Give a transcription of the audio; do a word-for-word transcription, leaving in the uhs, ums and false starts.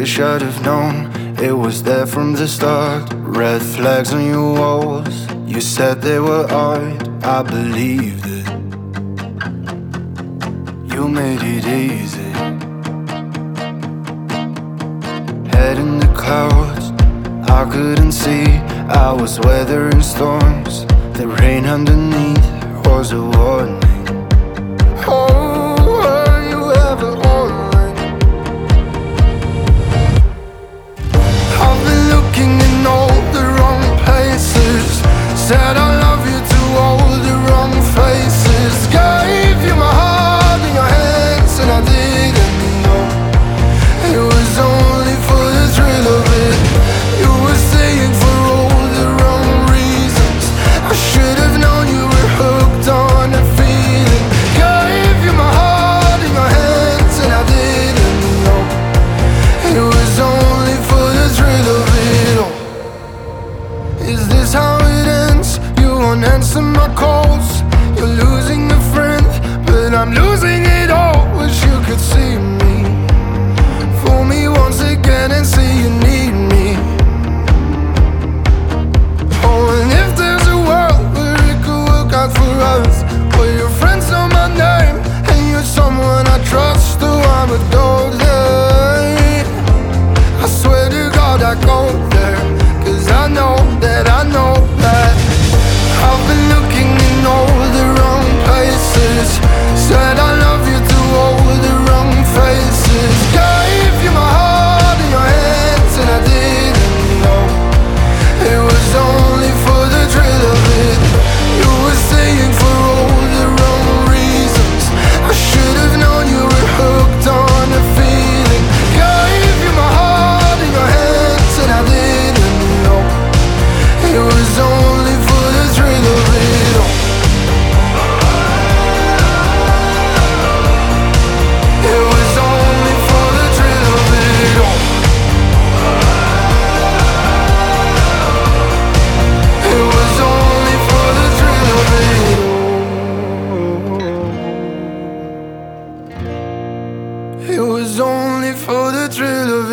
wish I'd have known it was there from the start. Red flags on your walls, you said they were art. I believed it, you made it easy. Head in the clouds, I couldn't see. I was weathering storms, the rain underneath was a warning. Oh, were you ever online? I've been looking in all the wrong places, said I love you to all the wrong faces. Gave you my heart in your hands and I didn't know it was only for the thrill of it. You were staying for all the wrong reasons. I should have known you were hooked on a feeling. Gave you my heart in your hands and I didn't know it was only for the thrill of it all. Is this how it ends? You won't answer my calls. You're losing a friend, but I'm losing it all. Wish you could see me, fool me once again and see you need me. Oh, and if there's a world where it could work out for us, where your friends know my name and you're someone I trust, oh, I would go there. I swear to God I go there, 'cause I know that I know that I've been looking in all the wrong places, said I love you to all the wrong faces. Gave you my heart in your hands and I didn't know it was only for the thrill of it. You were staying for all the wrong reasons. I should have known you were hooked on a feeling. Gave you my heart in your hands and I didn't know it was only for the thrill of it all. It was only for the thrill of it all. It was only for the thrill of it all. It was only for the thrill of